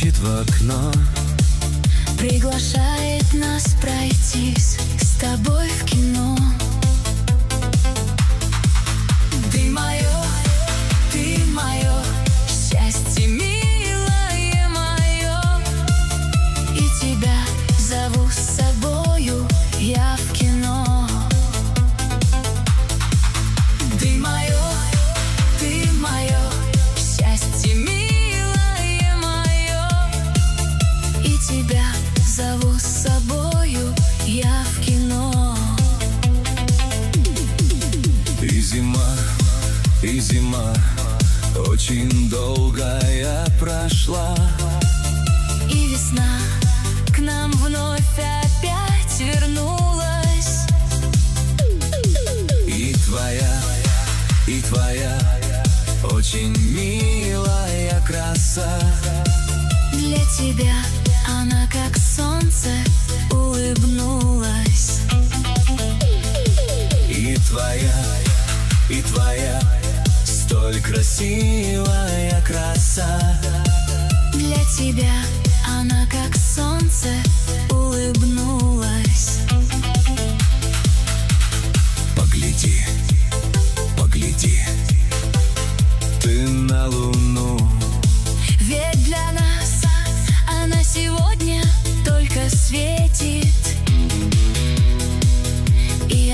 светит в окно, приглашает нас пройтись с тобой в кино. Ты мое счастье, милое мое, и тебя зову с собою я в кино. Ты мое счастье, милое мое, и тебя зову с собою я в кино. И зима очень долгая прошла, и весна к нам вновь опять вернулась. И твоя очень милая краса, Для тебя она как солнце улыбнулась. И твоя столь красивая краса, Для тебя она как солнце улыбнулась. Погляди, ты на луну, Ведь для нас она сегодня только светит. И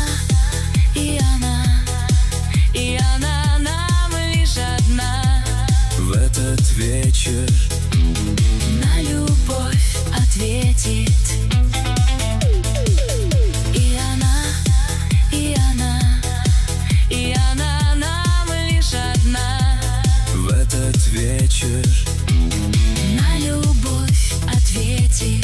она нам лишь одна. в этот вечер На любовь ответит. И она нам лишь одна. в этот вечер На любовь ответит.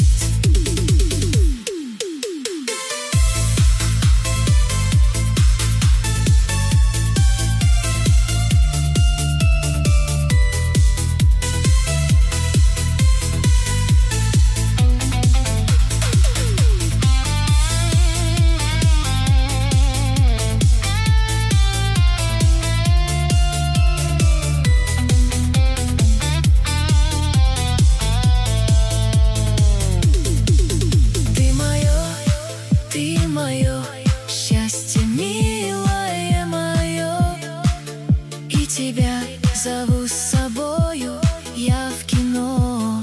Ты мое счастье, милое мое, и тебя зову с собою я в кино.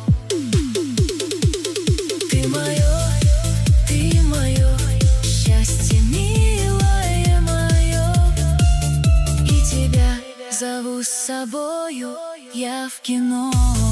Ты мое счастье, милое мое, и тебя зову с собою я в кино.